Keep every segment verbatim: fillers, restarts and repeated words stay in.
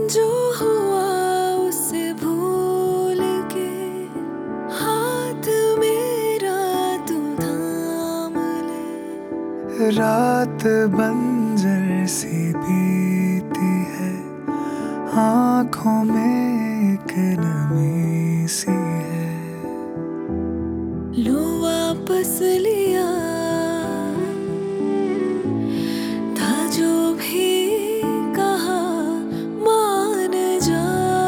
जो हुआ उसे भूल के हाथ मेरा तू थाम ले। रात बंजर सी बीती है, आँखों में एक नमी सी है। लो वापस लिया था जो भी कहा, मान जा।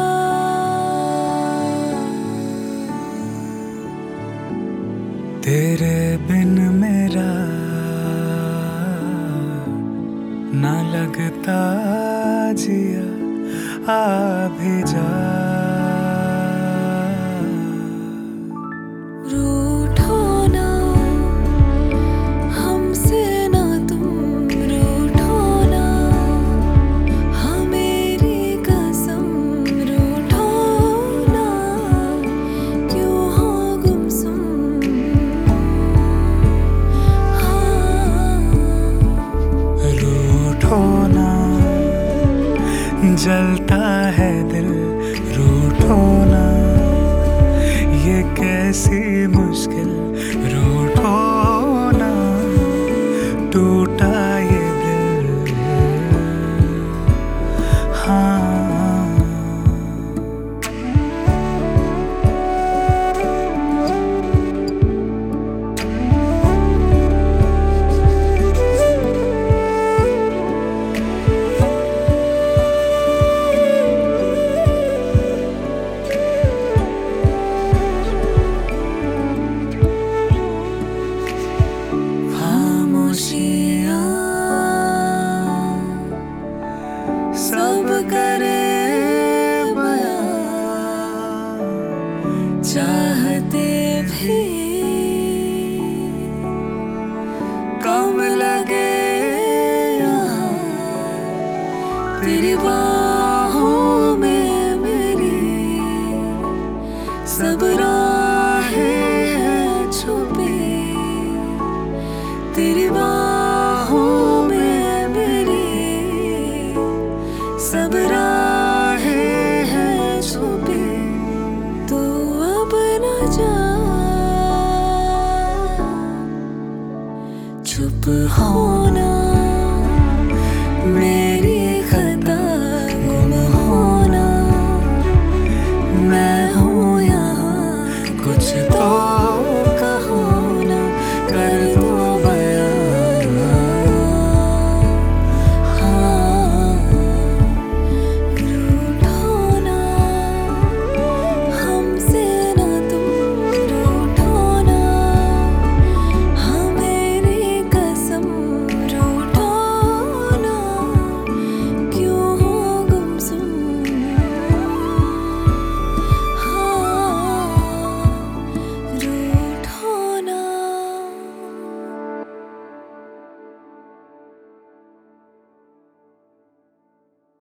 तेरे बिन मेरा ना लगता जिया, आ भी जा। रूठो ना हमसे ना तुम, रूठो ना हाँ मेरी कसम, रूठो ना क्यों हो गुमसुम। हाँ रूठो ना जलता है दिल, रूठो ना ये कैसी मुश्किल, रूठो ना टूटा ये दिल। हाँ सब करे बयां, चाहते भी कम लगे यहाँ तेरी बाहों में मेरी सब राहें हैं छुपी। तेरी बाहों में मेरी सब राहें हैं छुपी। तू अब न जा, चुप होना मेरी खता, गुम होना मैं हूँ यहाँ कुछ तो